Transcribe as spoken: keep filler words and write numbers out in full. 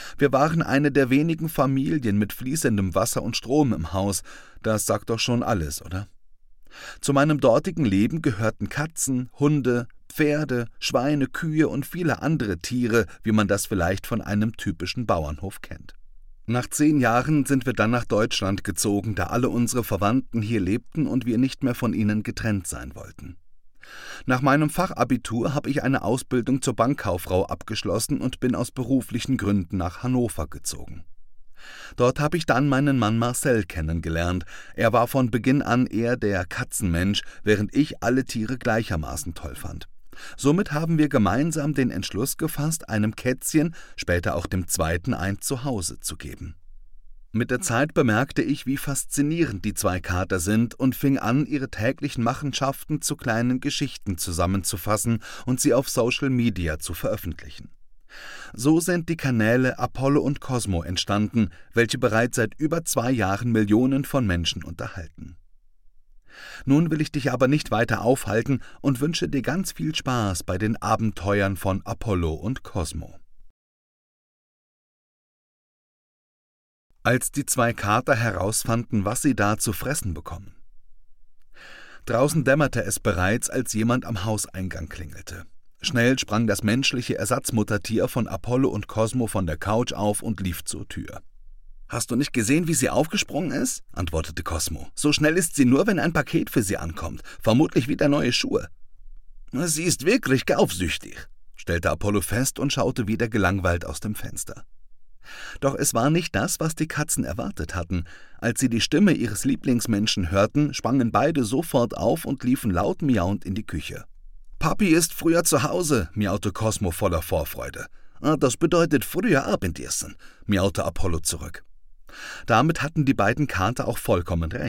Wir waren eine der wenigen Familien mit fließendem Wasser und Strom im Haus. Das sagt doch schon alles, oder? Zu meinem dortigen Leben gehörten Katzen, Hunde, Pferde, Schweine, Kühe und viele andere Tiere, wie man das vielleicht von einem typischen Bauernhof kennt. Nach zehn Jahren sind wir dann nach Deutschland gezogen, da alle unsere Verwandten hier lebten und wir nicht mehr von ihnen getrennt sein wollten. Nach meinem Fachabitur habe ich eine Ausbildung zur Bankkauffrau abgeschlossen und bin aus beruflichen Gründen nach Hannover gezogen. Dort habe ich dann meinen Mann Marcel kennengelernt. Er war von Beginn an eher der Katzenmensch, während ich alle Tiere gleichermaßen toll fand. Somit haben wir gemeinsam den Entschluss gefasst, einem Kätzchen, später auch dem zweiten, ein Zuhause zu geben. Mit der Zeit bemerkte ich, wie faszinierend die zwei Kater sind und fing an, ihre täglichen Machenschaften zu kleinen Geschichten zusammenzufassen und sie auf Social Media zu veröffentlichen. So sind die Kanäle Apollo und Cosmo entstanden, welche bereits seit über zwei Jahren Millionen von Menschen unterhalten. Nun will ich dich aber nicht weiter aufhalten und wünsche dir ganz viel Spaß bei den Abenteuern von Apollo und Cosmo. Als die zwei Kater herausfanden, was sie da zu fressen bekommen. Draußen dämmerte es bereits, als jemand am Hauseingang klingelte. Schnell sprang das menschliche Ersatzmuttertier von Apollo und Cosmo von der Couch auf und lief zur Tür. »Hast du nicht gesehen, wie sie aufgesprungen ist?« antwortete Cosmo. »So schnell ist sie nur, wenn ein Paket für sie ankommt. Vermutlich wieder neue Schuhe.« »Sie ist wirklich kaufsüchtig«, stellte Apollo fest und schaute wieder gelangweilt aus dem Fenster. Doch es war nicht das, was die Katzen erwartet hatten. Als sie die Stimme ihres Lieblingsmenschen hörten, sprangen beide sofort auf und liefen laut miauend in die Küche. »Papi ist früher zu Hause«, miaute Cosmo voller Vorfreude. »Das bedeutet früher Abendessen«, miaute Apollo zurück. Damit hatten die beiden Kater auch vollkommen recht.